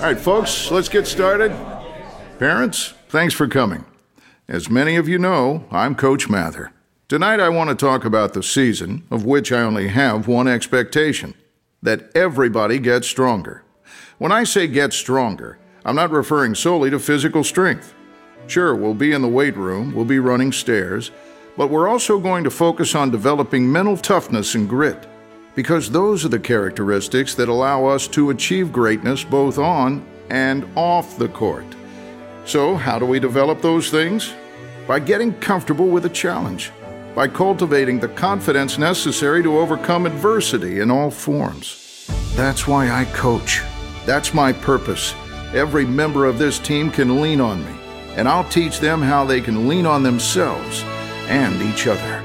right, folks, let's get started. Parents, thanks for coming. As many of you know, I'm Coach Mather. Tonight I want to talk about the season, of which I only have one expectation: that everybody gets stronger. When I say get stronger, I'm not referring solely to physical strength. Sure, we'll be in the weight room, we'll be running stairs, but we're also going to focus on developing mental toughness and grit, because those are the characteristics that allow us to achieve greatness both on and off the court. So, how do we develop those things? By getting comfortable with a challenge, by cultivating the confidence necessary to overcome adversity in all forms. That's why I coach. That's my purpose. Every member of this team can lean on me, and I'll teach them how they can lean on themselves and each other.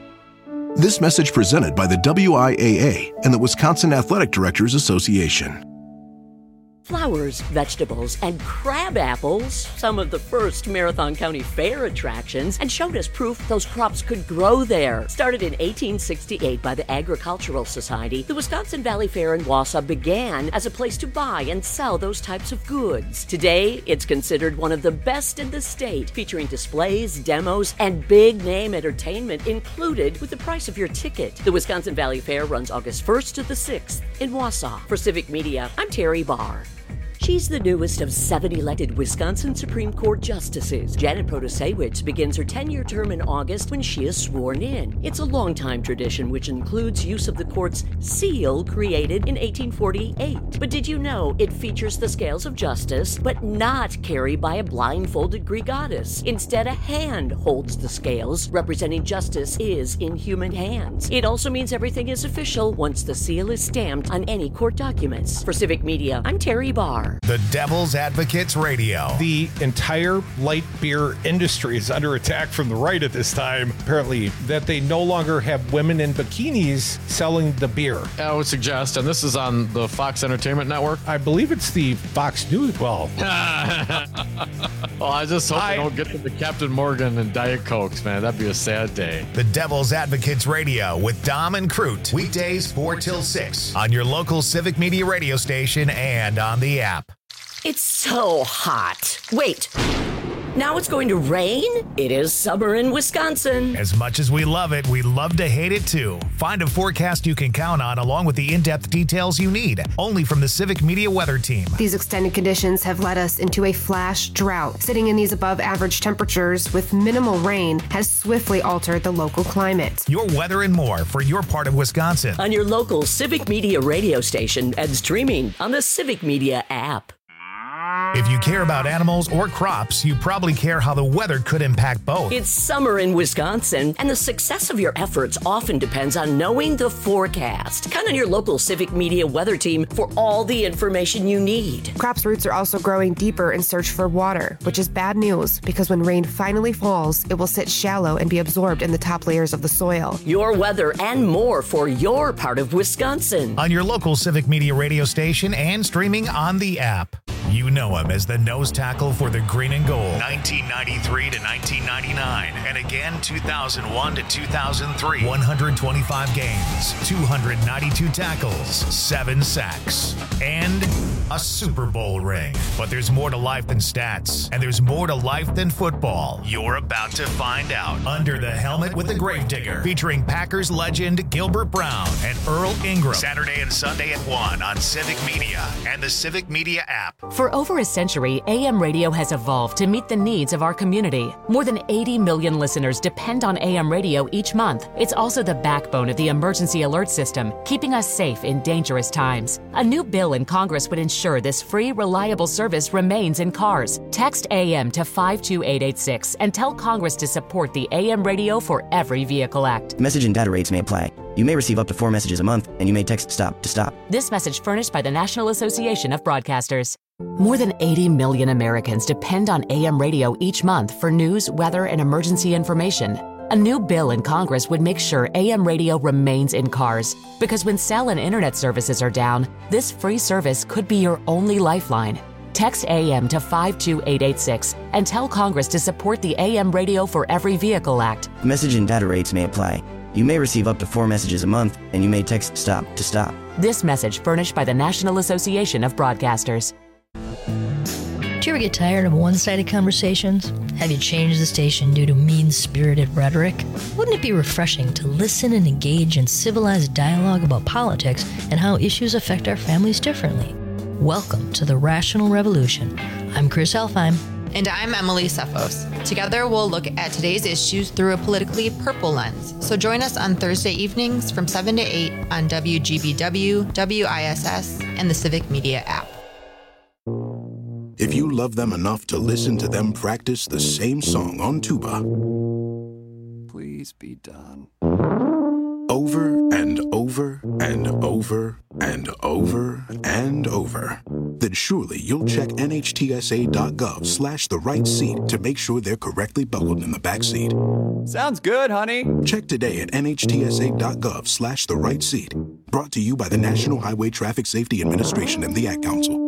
This message presented by the WIAA and the Wisconsin Athletic Directors Association. Flowers, vegetables, and crab apples, some of the first Marathon County Fair attractions, and showed us proof those crops could grow there. Started in 1868 by the Agricultural Society, the Wisconsin Valley Fair in Wausau began as a place to buy and sell those types of goods. Today, it's considered one of the best in the state, featuring displays, demos, and big-name entertainment included with the price of your ticket. The Wisconsin Valley Fair runs August 1st to the 6th in Wausau. For Civic Media, I'm Terry Barr. She's the newest of 7 elected Wisconsin Supreme Court justices. Janet Protasiewicz begins her 10-year term in August when she is sworn in. It's a long-time tradition which includes use of the court's seal created in 1848. But did you know it features the scales of justice, but not carried by a blindfolded Greek goddess? Instead, a hand holds the scales, representing justice is in human hands. It also means everything is official once the seal is stamped on any court documents. For Civic Media, I'm Terry Barr. The Devil's Advocates Radio. The entire light beer industry is under attack from the right at this time, apparently, that they no longer have women in bikinis selling the beer. I would suggest, and this is on the Fox Entertainment Network. I believe it's the Fox News. Well, I just hope they don't get to the Captain Morgan and Diet Cokes, man. That'd be a sad day. The Devil's Advocates Radio with Dom and Crute. Weekdays 4 till 6 on your local Civic Media radio station and on the app. It's so hot. Wait, now it's going to rain? It is summer in Wisconsin. As much as we love it, we love to hate it too. Find a forecast you can count on along with the in-depth details you need, only from the Civic Media Weather Team. These extended conditions have led us into a flash drought. Sitting in these above average temperatures with minimal rain has swiftly altered the local climate. Your weather and more for your part of Wisconsin. On your local Civic Media radio station and streaming on the Civic Media app. If you care about animals or crops, you probably care how the weather could impact both. It's summer in Wisconsin, and the success of your efforts often depends on knowing the forecast. Count on your local Civic Media Weather Team for all the information you need. Crops' roots are also growing deeper in search for water, which is bad news because when rain finally falls, it will sit shallow and be absorbed in the top layers of the soil. Your weather and more for your part of Wisconsin. On your local Civic Media radio station and streaming on the app. You know him as the nose tackle for the green and gold. 1993 to 1999. And again, 2001 to 2003. 125 games, 292 tackles, 7 sacks, and a Super Bowl ring. But there's more to life than stats, and there's more to life than football. You're about to find out. Under the Helmet with the Gravedigger, featuring Packers legend Gilbert Brown and Earl Ingram. Saturday and Sunday at 1 on Civic Media and the Civic Media app. For over a century, AM radio has evolved to meet the needs of our community. More than 80 million listeners depend on AM radio each month. It's also the backbone of the emergency alert system, keeping us safe in dangerous times. A new bill in Congress would ensure this free, reliable service remains in cars. Text AM to 52886 and tell Congress to support the AM Radio for Every Vehicle Act. Message and data rates may apply. You may receive up to 4 messages a month, and you may text STOP to stop. This message furnished by the National Association of Broadcasters. More than 80 million Americans depend on AM radio each month for news, weather, and emergency information. A new bill in Congress would make sure AM radio remains in cars, because when cell and internet services are down, this free service could be your only lifeline. Text AM to 52886 and tell Congress to support the AM Radio for Every Vehicle Act. Message and data rates may apply. You may receive up to 4 messages a month, and you may text STOP to stop. This message furnished by the National Association of Broadcasters. Do you ever get tired of one-sided conversations? Have you changed the station due to mean-spirited rhetoric? Wouldn't it be refreshing to listen and engage in civilized dialogue about politics and how issues affect our families differently? Welcome to the Rational Revolution. I'm Chris Elfheim. And I'm Emily Sefos. Together, we'll look at today's issues through a politically purple lens. So join us on Thursday evenings from 7 to 8 on WGBW, WISS, and the Civic Media app. If you love them enough to listen to them practice the same song on tuba, please be done. Over and over and over and over and over, then surely you'll check NHTSA.gov/the right seat to make sure they're correctly buckled in the back seat. Sounds good, honey. Check today at NHTSA.gov/the right seat. Brought to you by the National Highway Traffic Safety Administration and the Ad Council.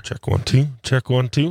Check 1 2. Check 1 2.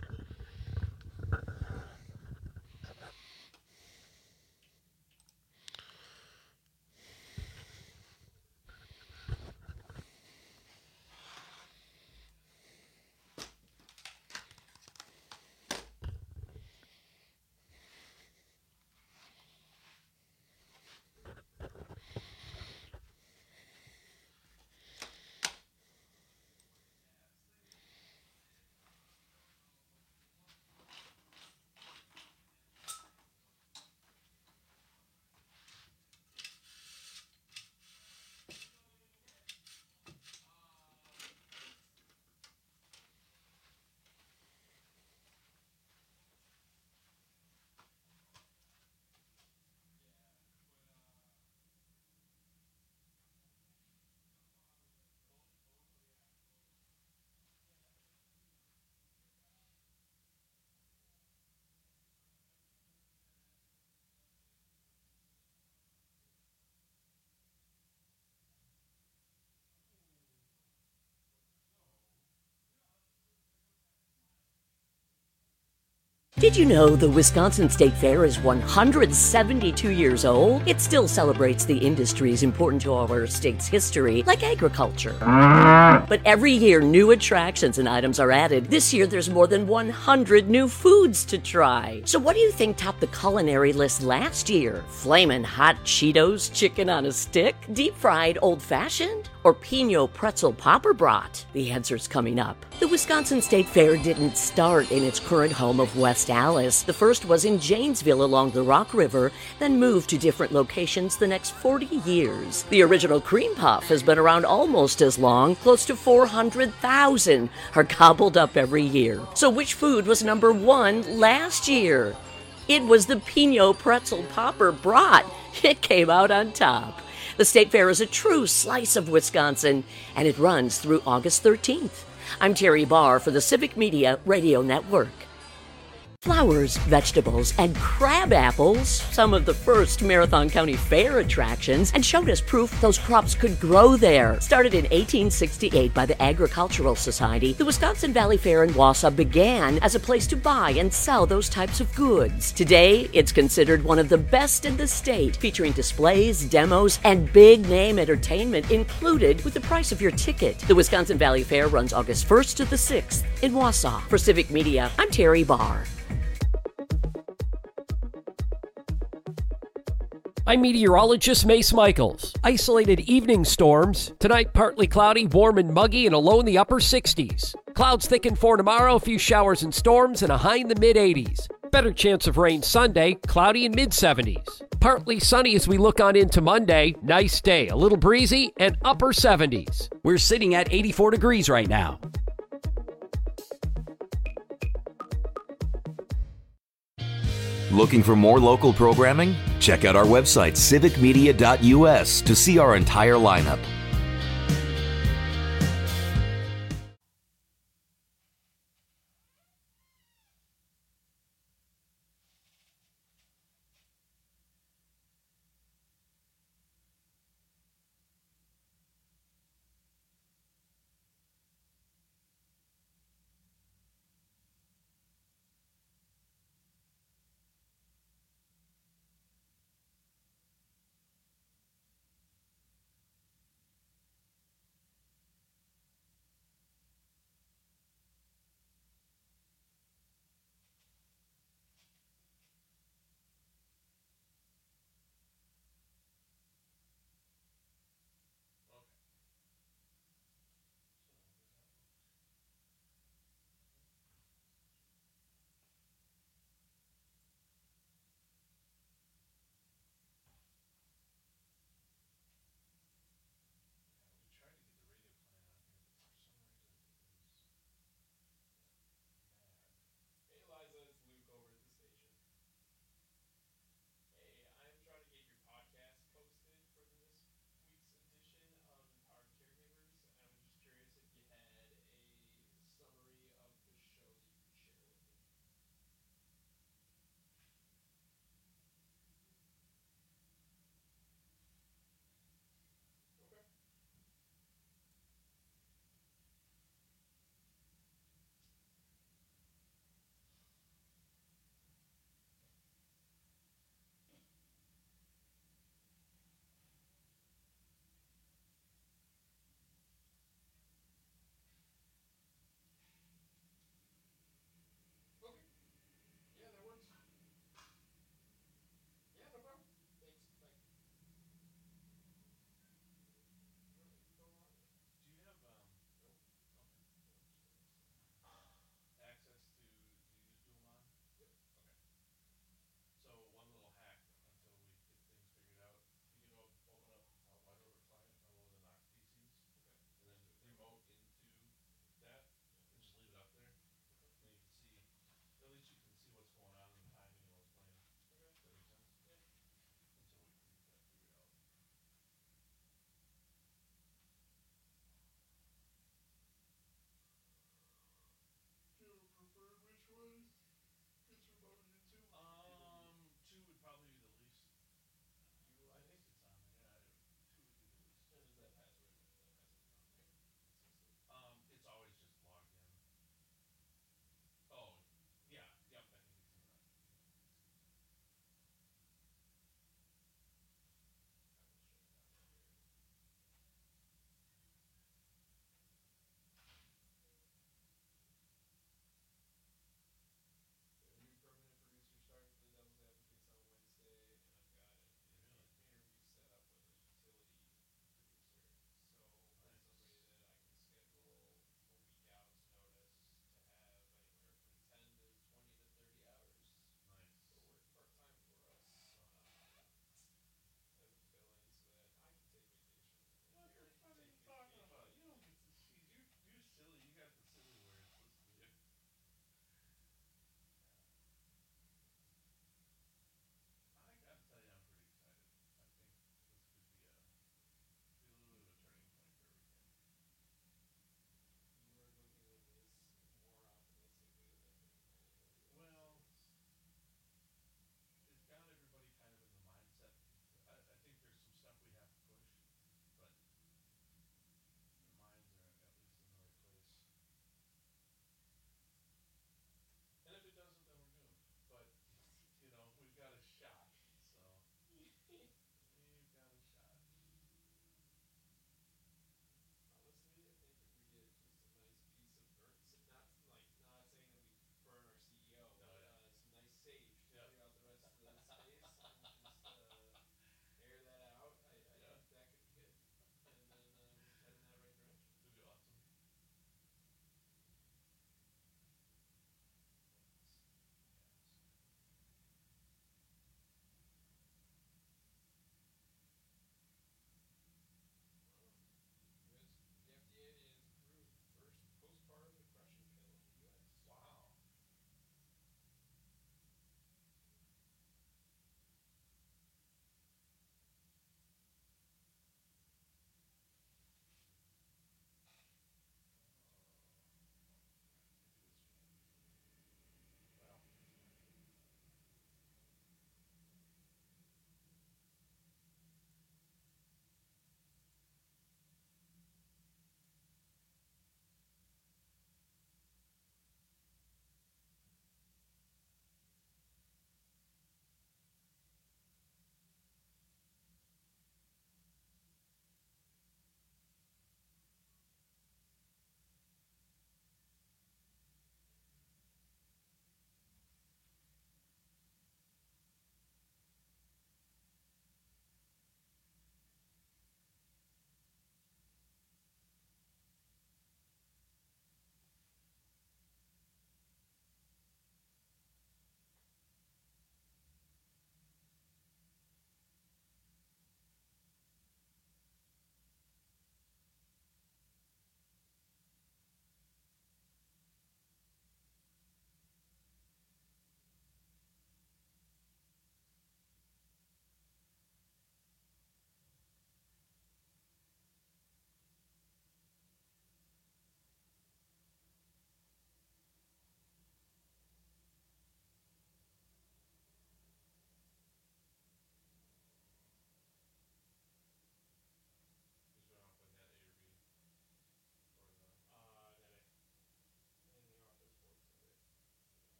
Did you know the Wisconsin State Fair is 172 years old? It still celebrates the industries important to our state's history, like agriculture. But every year, new attractions and items are added. This year, there's more than 100 new foods to try. So what do you think topped the culinary list last year? Flamin' hot Cheetos chicken on a stick? Deep-fried old-fashioned? Or Pinot pretzel popper brat? The answer's coming up. The Wisconsin State Fair didn't start in its current home of West Allis. The first was in Janesville along the Rock River, then moved to different locations the next 40 years. The original cream puff has been around almost as long. Close to 400,000 are gobbled up every year. So which food was number one last year? It was the Pinot pretzel popper brat. It came out on top. The State Fair is a true slice of Wisconsin, and it runs through August 13th. I'm Terry Barr for the Civic Media Radio Network. Flowers, vegetables, and crab apples, some of the first Marathon County Fair attractions, and showed us proof those crops could grow there. Started in 1868 by the Agricultural Society, the Wisconsin Valley Fair in Wausau began as a place to buy and sell those types of goods. Today, it's considered one of the best in the state, featuring displays, demos, and big-name entertainment included with the price of your ticket. The Wisconsin Valley Fair runs August 1st to the 6th in Wausau. For Civic Media, I'm Terry Barr. I'm meteorologist Mace Michaels. Isolated evening storms. Tonight, partly cloudy, warm and muggy, and a low in the upper 60s. Clouds thicken for tomorrow, a few showers and storms, and a high in the mid-80s. Better chance of rain Sunday, cloudy and mid-70s. Partly sunny as we look on into Monday. Nice day, a little breezy, and upper 70s. We're sitting at 84 degrees right now. Looking for more local programming? Check out our website, civicmedia.us, to see our entire lineup.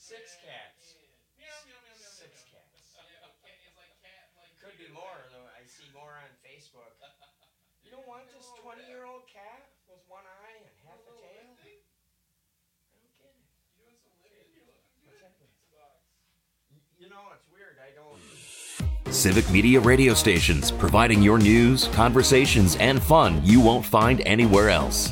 6 cats. 6 cats. Could be more, though. I see more on Facebook. You don't want this 20-year-old cat with one eye and half a tail? I don't get it. What's that? You know, it's weird. I don't... Civic Media radio stations, providing your news, conversations, and fun you won't find anywhere else.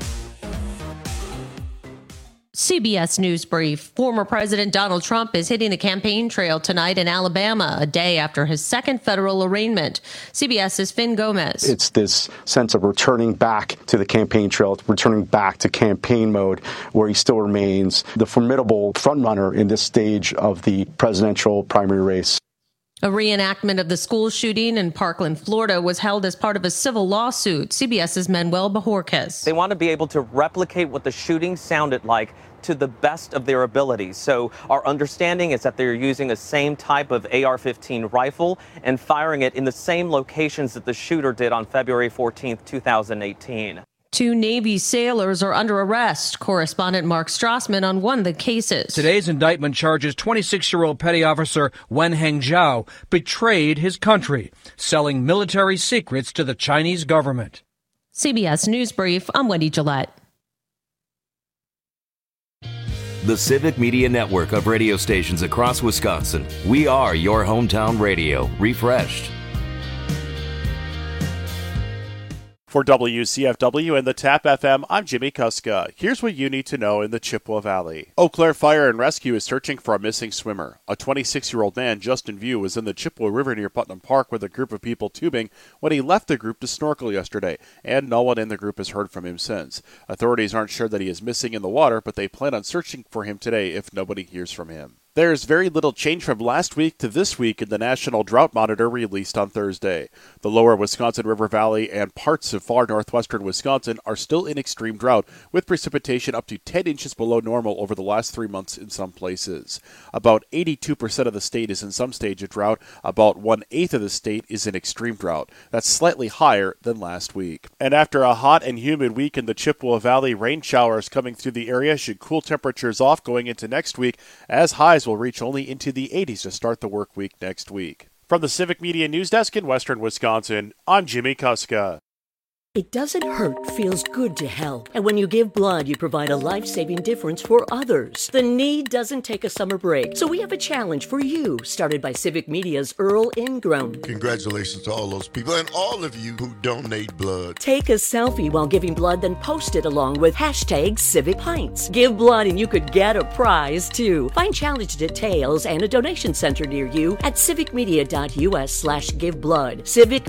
CBS News Brief. Former President Donald Trump is hitting the campaign trail tonight in Alabama, a day after his second federal arraignment. CBS's Finn Gomez. It's this sense of returning back to the campaign trail, returning back to campaign mode, where he still remains the formidable frontrunner in this stage of the presidential primary race. A reenactment of the school shooting in Parkland, Florida, was held as part of a civil lawsuit. CBS's Manuel Bajorquez. They want to be able to replicate what the shooting sounded like to the best of their abilities. So our understanding is that they're using the same type of AR-15 rifle and firing it in the same locations that the shooter did on February 14th, 2018. 2 Navy sailors are under arrest. Correspondent Mark Strassman on one of the cases. Today's indictment charges 26-year-old petty officer Wen Hengzhou betrayed his country, selling military secrets to the Chinese government. CBS News Brief, I'm Wendy Gillette. The Civic Media Network of radio stations across Wisconsin. We are your hometown radio, refreshed. For WCFW and the TAP FM, I'm Jimmy Kuska. Here's what you need to know in the Chippewa Valley. Eau Claire Fire and Rescue is searching for a missing swimmer. A 26-year-old man, Justin View, was in the Chippewa River near Putnam Park with a group of people tubing when he left the group to snorkel yesterday, and no one in the group has heard from him since. Authorities aren't sure that he is missing in the water, but they plan on searching for him today if nobody hears from him. There's very little change from last week to this week in the National Drought Monitor released on Thursday. The lower Wisconsin River Valley and parts of far northwestern Wisconsin are still in extreme drought, with precipitation up to 10 inches below normal over the last 3 months in some places. About 82% of the state is in some stage of drought. About 1/8 of the state is in extreme drought. That's slightly higher than last week. And after a hot and humid week in the Chippewa Valley, rain showers coming through the area should cool temperatures off going into next week, as highs will reach only into the 80s to start the work week next week. From the Civic Media News Desk in Western Wisconsin, I'm Jimmy Kuska. It doesn't hurt, feels good to help. And when you give blood, you provide a life-saving difference for others. The need doesn't take a summer break. So we have a challenge for you, started by Civic Media's Earl Ingram. Congratulations to all those people and all of you who donate blood. Take a selfie while giving blood, then post it along with #CivicPints. Give blood and you could get a prize, too. Find challenge details and a donation center near you at civicmedia.us/giveblood.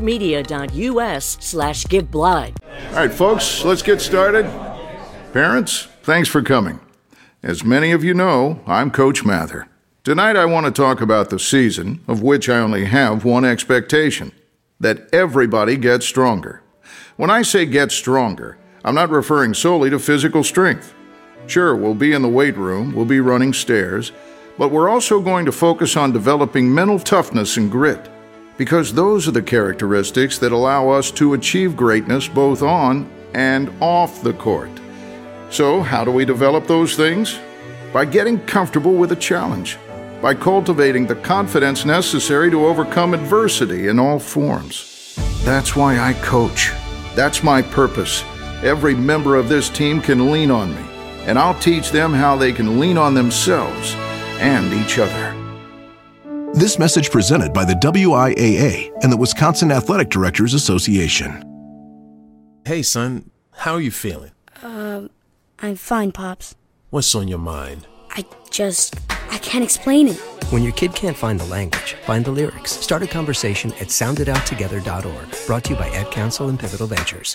civicmedia.us/giveblood. All right, folks, let's get started. Parents, thanks for coming. As many of you know, I'm Coach Mather. Tonight I want to talk about the season, of which I only have one expectation: that everybody gets stronger. When I say get stronger, I'm not referring solely to physical strength. Sure, we'll be in the weight room, we'll be running stairs, but we're also going to focus on developing mental toughness and grit, because those are the characteristics that allow us to achieve greatness both on and off the court. So, how do we develop those things? By getting comfortable with a challenge, by cultivating the confidence necessary to overcome adversity in all forms. That's why I coach. That's my purpose. Every member of this team can lean on me, and I'll teach them how they can lean on themselves and each other. This message presented by the WIAA and the Wisconsin Athletic Directors Association. Hey, son, how are you feeling? I'm fine, Pops. What's on your mind? I can't explain it. When your kid can't find the language, find the lyrics. Start a conversation at sounditouttogether.org. Brought to you by Ad Council and Pivotal Ventures.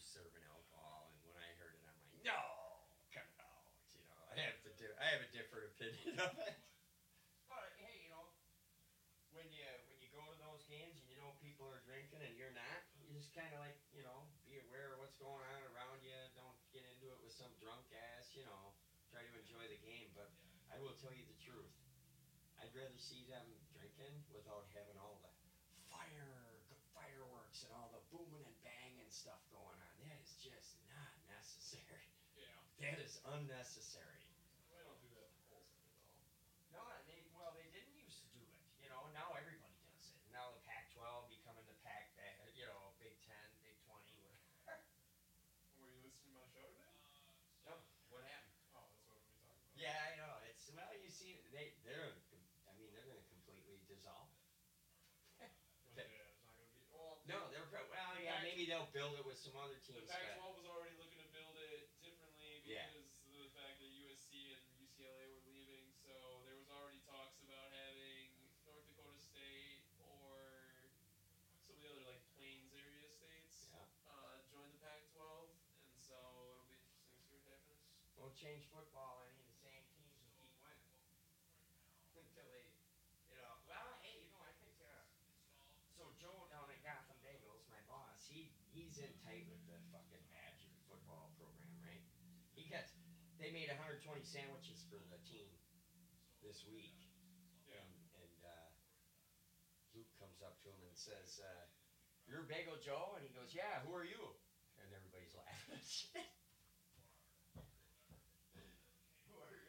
serving alcohol, and when I heard it, I'm like, no, cut it out. You know, I have a different opinion of it. But hey, you know, when you go to those games and you know people are drinking and you're not, you just kind of like, you know, be aware of what's going on around you. Don't get into it with some drunk ass. You know, try to enjoy the game. But I will tell you the truth. I'd rather see them drinking without having all the fireworks and all the booming and banging stuff going on. That is just not necessary. Yeah. That is unnecessary. I don't do that for Colson at all. No, they didn't used to do it. You know, now everybody does it. Now the Pac-12 becoming the Big 10, Big 20, whatever. Were you listening to my show today? No, what happened? Oh, that's what we talking about. Yeah, I know. You see, they're going to completely dissolve. Yeah, it's not going to be. Well, No, maybe they'll build it with some other teams. The Pac-12 was already looking to build it differently Yeah. because of the fact that USC and UCLA were leaving. So there was already talks about having North Dakota State or some of the other like Plains area states join the Pac-12, and so it'll be interesting to see what happens. Won't change football any. The same teams will keep winning until they, Well, hey, I think. So Joe down at Gotham Bagels, my boss, he's in tight with the fucking Badger football program, right? They made 120 sandwiches for the team this week. Yeah. And Luke comes up to him and says, "You're Bagel Joe?" And he goes, "Yeah, who are you?" And everybody's laughing. Who are you?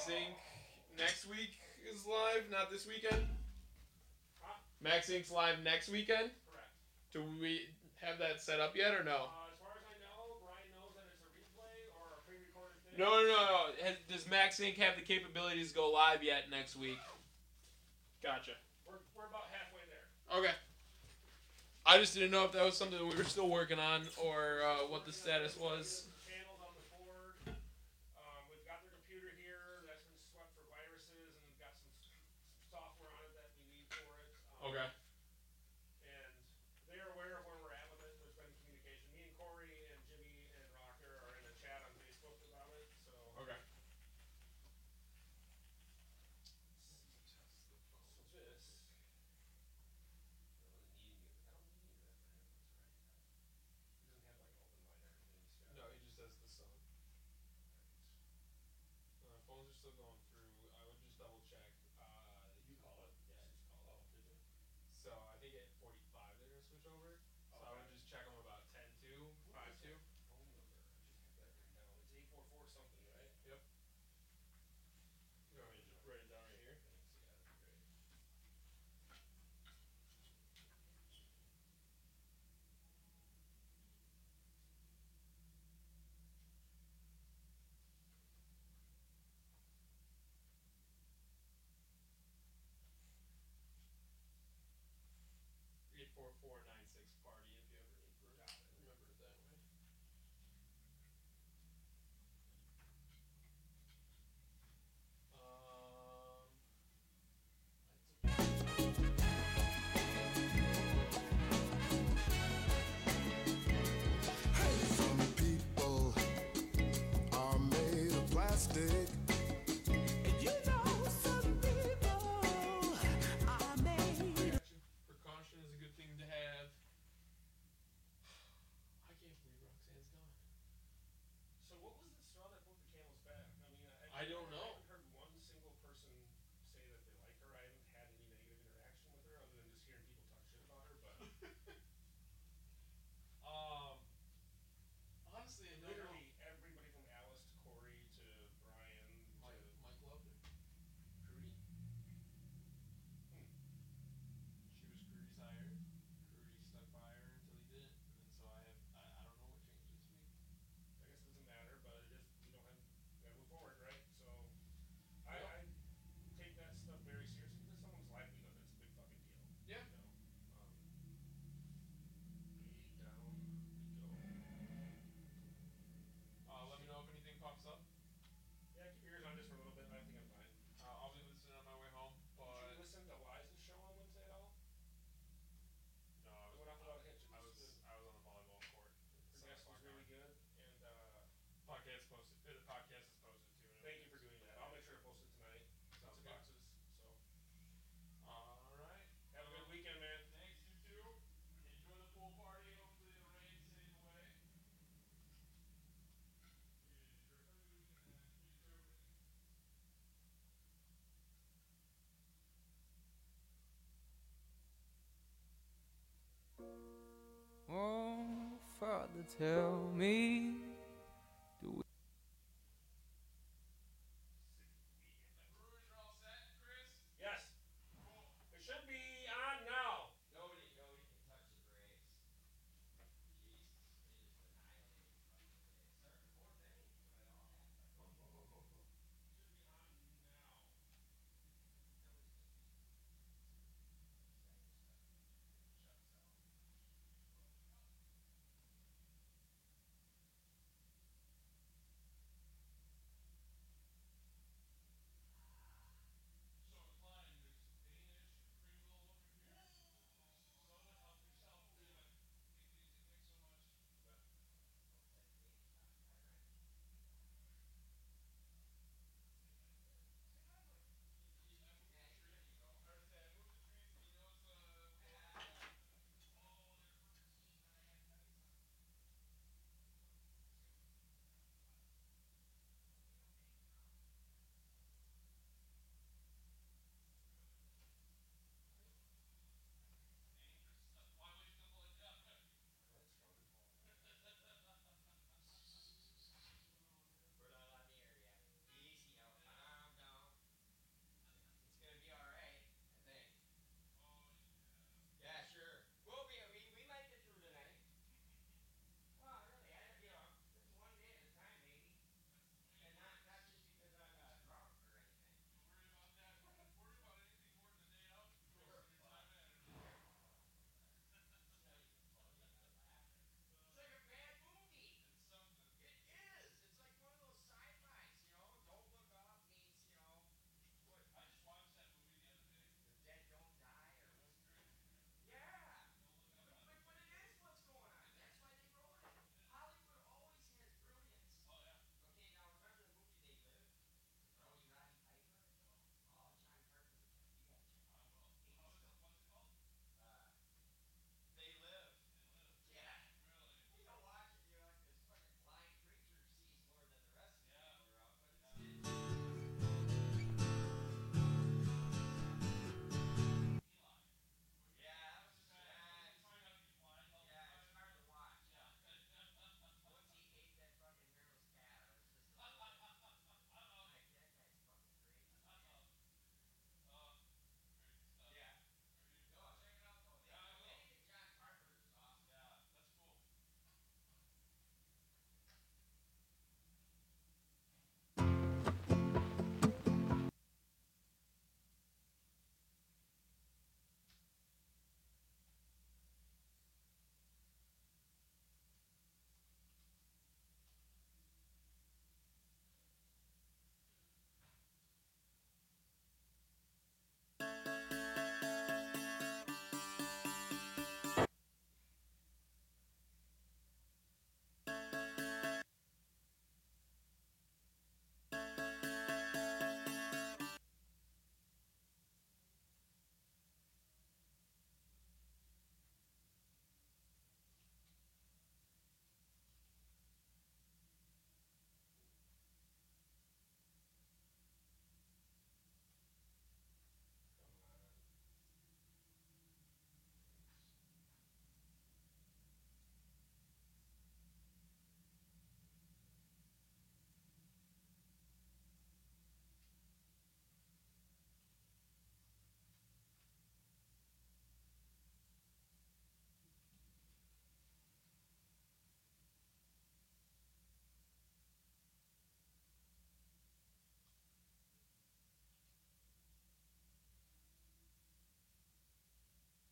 Max Inc. next week is live, not this weekend? Huh? Max Inc.'s live next weekend? Correct. Do we have that set up yet or no? As far as I know, Brian knows that it's a replay or a pre-recorded thing. No. Does Max Inc. have the capabilities to go live yet next week? Gotcha. We're about halfway there. Okay. I just didn't know if that was something that we were still working on or what the status was. Channels on the board. We've got their computer here that's been swept for viruses, and we've got some software on it that we need for it. Okay. And they're aware of where we're at with it. There's been communication. Me and Corey and Jimmy and Rocker are in a chat on Facebook about it. So. Okay. No, he just says the sun. Phones are still going through. I would just double check. You call it? Yeah, I just called. Oh, did you? So I think at 45 they're gonna switch over. So I would just check them about 10-2, 5-2. Phone number. I just have that written down. It's 844 something, right? Yep. You want me to just write it down right here? Thanks. Yeah, that'd be great. Eight 84496 party if you ever need to remember it that way. Some people are made of plastic. And you know some people are made. Precaution is a good thing to have. I can't believe Roxanne's gone. So what was the straw that broke the camel's back? I mean, I don't know. I haven't heard one single person say that they like her. I haven't had any negative interaction with her other than just hearing people talk shit about her. But honestly, I don't know. literally everybody from Alice to Corey to Brian to Mike loved her. Crudy? She was Crudy's hire. Crudy stuck by her until he didn't. And then so I don't know what changed this week. I guess it doesn't matter, but it just we gotta move forward, right? So I take that stuff very seriously because it's someone's livelihood. That's a big fucking deal. Yeah. You know? Down we go. Let me know if anything pops up. Yeah, keep your ears on just for a little bit, but I think I'm fine. I'll be listening on my way home. Did But you listen to Liza's show on Wednesday at all? no, It went off without a hitch. It I was was good. on the volleyball court. Her guest was really good, and Podcast posted. The podcast is posted too. thank you for doing that. I'll make sure to post it tonight. Sounds Lots of good. boxes. So All right. have a good weekend, man. Thanks, you too. Enjoy the pool party. Hopefully the rain stays away. Oh, Father, tell me, do we... Yes. It should be on now. Nobody can touch the brakes. Jesus, they just annihilated fucking brakes. Starting the fourth inning when it all happened. Should be on now.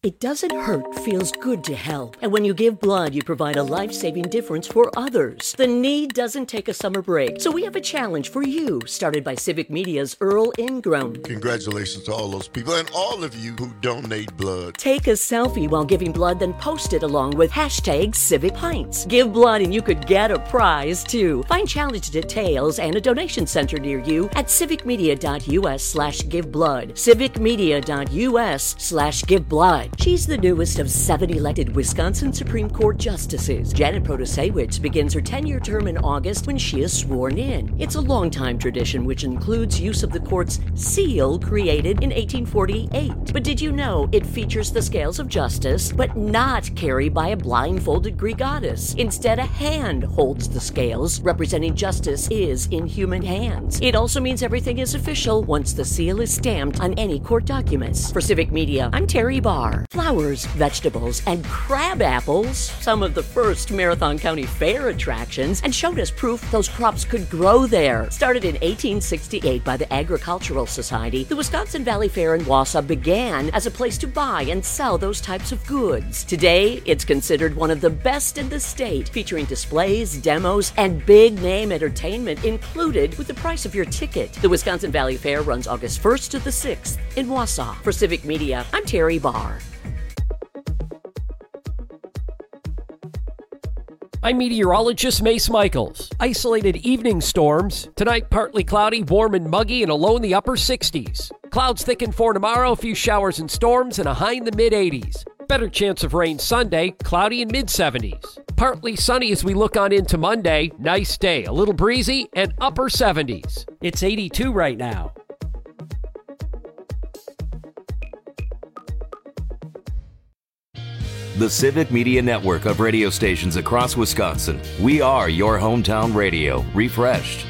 It doesn't hurt, feels good to help. And when you give blood, you provide a life-saving difference for others. The need doesn't take a summer break. So we have a challenge for you, started by Civic Media's Earl Ingram. Congratulations to all those people and all of you who donate blood. Take a selfie while giving blood, then post it along with hashtag Civic Pints. Give blood and you could get a prize too. Find challenge details and a donation center near you at civicmedia.us/giveblood. civicmedia.us/giveblood. She's the newest of 7 elected Wisconsin Supreme Court justices. Janet Protasewicz begins her 10-year term in August when she is sworn in. It's a long-time tradition which includes use of the court's seal created in 1848. But did you know it features the scales of justice, but not carried by a blindfolded Greek goddess? Instead, a hand holds the scales, representing justice is in human hands. It also means everything is official once the seal is stamped on any court documents. For Civic Media, I'm Terry Barr. Flowers, vegetables, and crab apples, some of the first Marathon County Fair attractions, and showed us proof those crops could grow there. Started in 1868 by the Agricultural Society, the Wisconsin Valley Fair in Wausau began as a place to buy and sell those types of goods. Today, it's considered one of the best in the state, featuring displays, demos, and big-name entertainment included with the price of your ticket. The Wisconsin Valley Fair runs August 1st to the 6th in Wausau. For Civic Media, I'm Terry Barr. I'm meteorologist Mace Michaels. Isolated evening storms. Tonight, partly cloudy, warm and muggy, and a low in the upper 60s. Clouds thicken for tomorrow, a few showers and storms, and a high in the mid-80s. Better chance of rain Sunday, cloudy and mid-70s. Partly sunny as we look on into Monday. Nice day, a little breezy, and upper 70s. It's 82 right now. The Civic Media Network of radio stations across Wisconsin. We are your hometown radio, refreshed.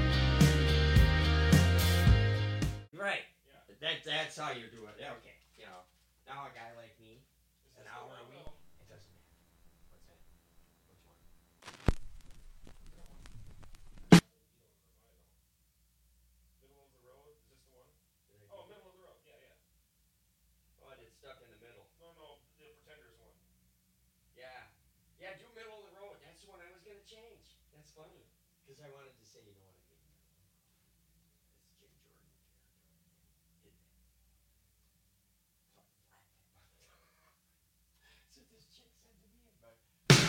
Right. That's how you do it. Yeah, okay. You know, now a guy like me, an hour a week, it doesn't matter. What's that? Which one? Middle of the road? Is this the one? Oh, middle of the road. Yeah, yeah. Oh, it's stuck in the middle. No, the Pretenders one. Yeah. Yeah, do middle of the road. That's the one I was going to change. That's funny. Because I wanted to say, you know what I mean? It's Jim Jordan character. So this chick said to me, but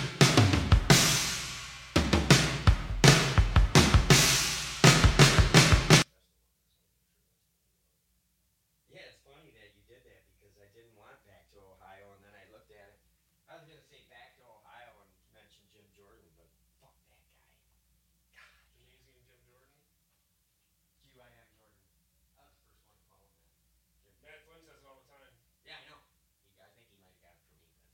yeah, it's funny that you did that because I didn't want Back to Ohio, and then I looked at it. I was going to say Back to Ohio and mention Jim Jordan, but fuck that guy. God, Gymnasium Jim Jordan. GYM Jordan. I was the first one to call him that. Matt Flynn says it all the time. Yeah, I know. I think he might have got it from England.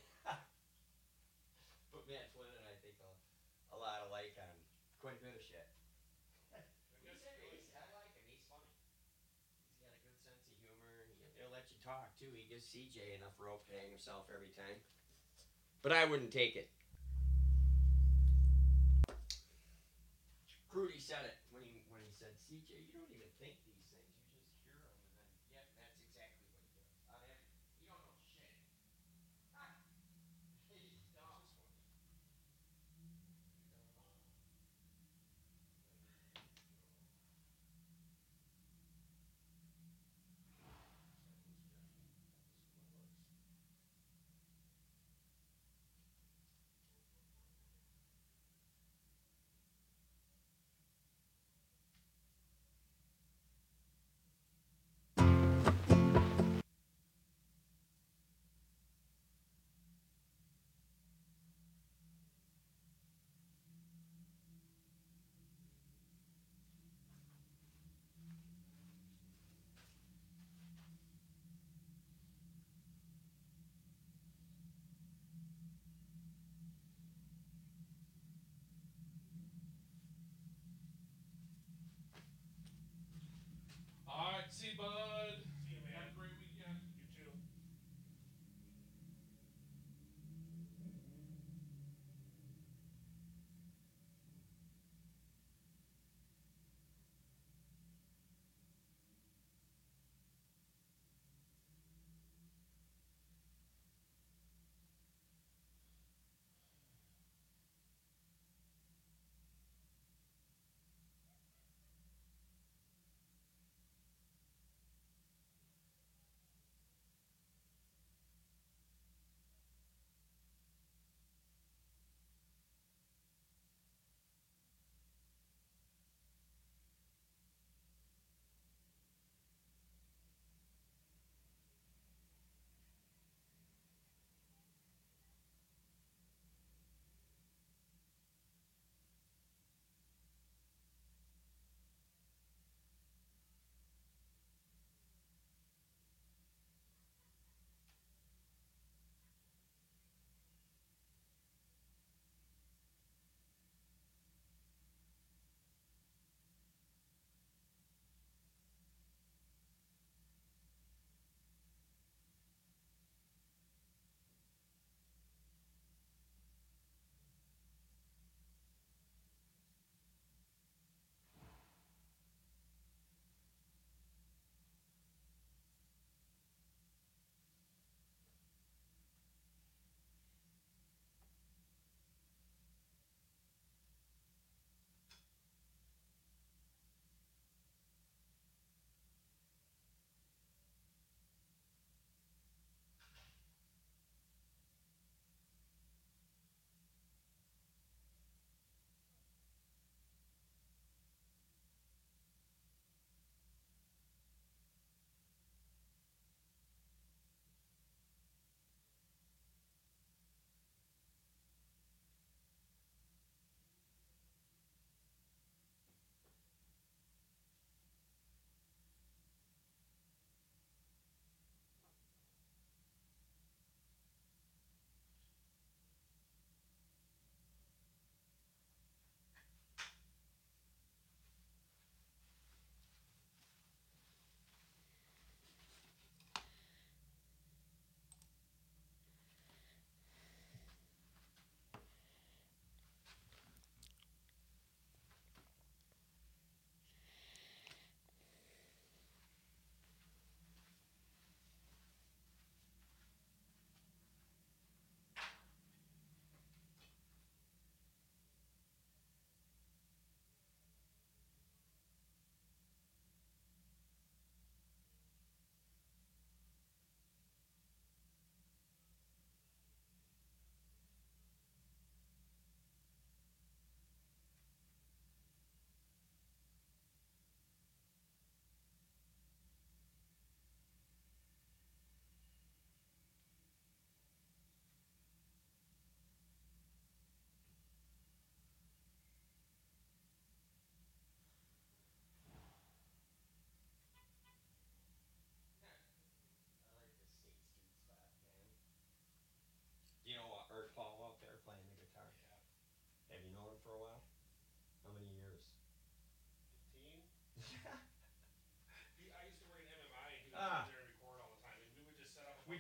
But Matt Flynn and I think a lot alike on quite a bit of shit. I like him. He's funny. He's got a good sense of humor. He'll let you talk, too. He gives CJ enough rope to hang himself every time. But I wouldn't take it. Crudy said it when he said, CJ, you don't even think these things. You just hear them, and then, yep, that's exactly what he does. You don't know shit. He's dumb. All right, see you, bud. See you, man. Have a great weekend. You too.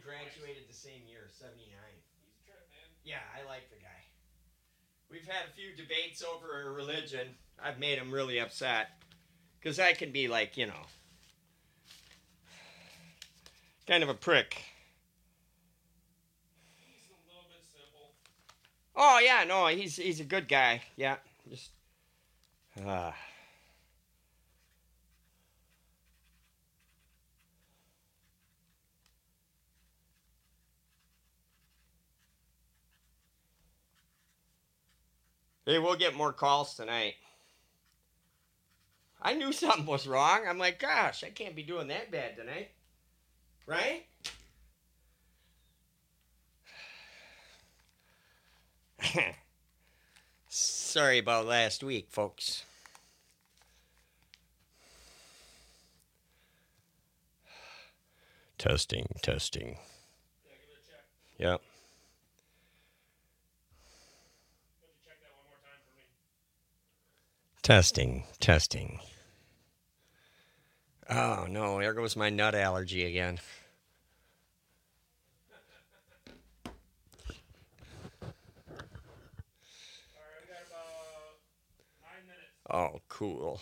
graduated the same year, 79. He's a trip, man. Yeah, I like the guy. We've had a few debates over religion. I've made him really upset. Because I can be like, you know, kind of a prick. He's a little bit simple. Oh, yeah, no, he's a good guy. Yeah, just... Hey, we'll get more calls tonight. I knew something was wrong. I'm like, gosh, I can't be doing that bad tonight. Right? Sorry about last week, folks. Testing. Yeah, give it a check. Yep. Could you check that one more time for me? Testing. Oh, no, there goes my nut allergy again. All right, we got about 9 minutes. Oh, cool.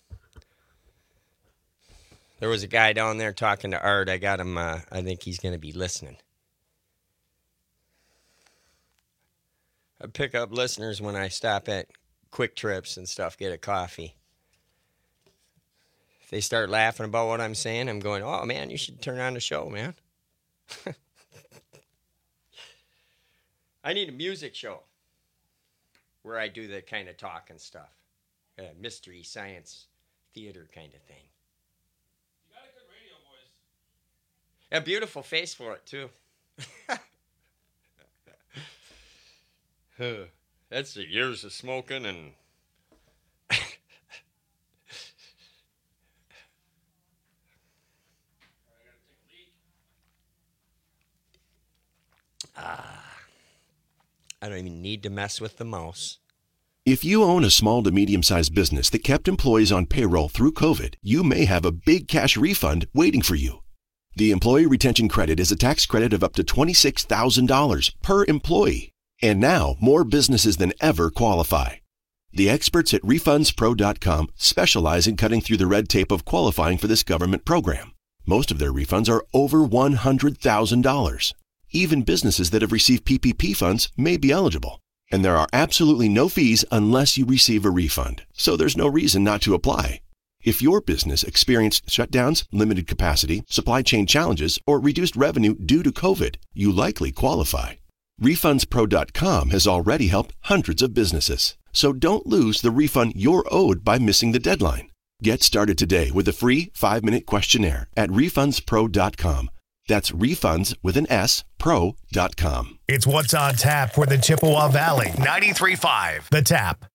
There was a guy down there talking to Art. I got him, I think he's going to be listening. I pick up listeners when I stop at Quick Trips and stuff, get a coffee. If they start laughing about what I'm saying, I'm going, oh, man, you should turn on the show, man. I need a music show where I do the kind of talk and stuff. Mystery, science, theater kind of thing. You got a good radio voice. A beautiful face for it, too. That's the years of smoking and... I don't even need to mess with the mouse. If you own a small to medium-sized business that kept employees on payroll through COVID, you may have a big cash refund waiting for you. The Employee Retention Credit is a tax credit of up to $26,000 per employee. And now, more businesses than ever qualify. The experts at RefundsPro.com specialize in cutting through the red tape of qualifying for this government program. Most of their refunds are over $100,000. Even businesses that have received PPP funds may be eligible. And there are absolutely no fees unless you receive a refund. So there's no reason not to apply. If your business experienced shutdowns, limited capacity, supply chain challenges, or reduced revenue due to COVID, you likely qualify. RefundsPro.com has already helped hundreds of businesses. So don't lose the refund you're owed by missing the deadline. Get started today with a free 5-minute questionnaire at RefundsPro.com. That's refunds with an S, pro.com. It's what's on tap for the Chippewa Valley. 93.5 The Tap.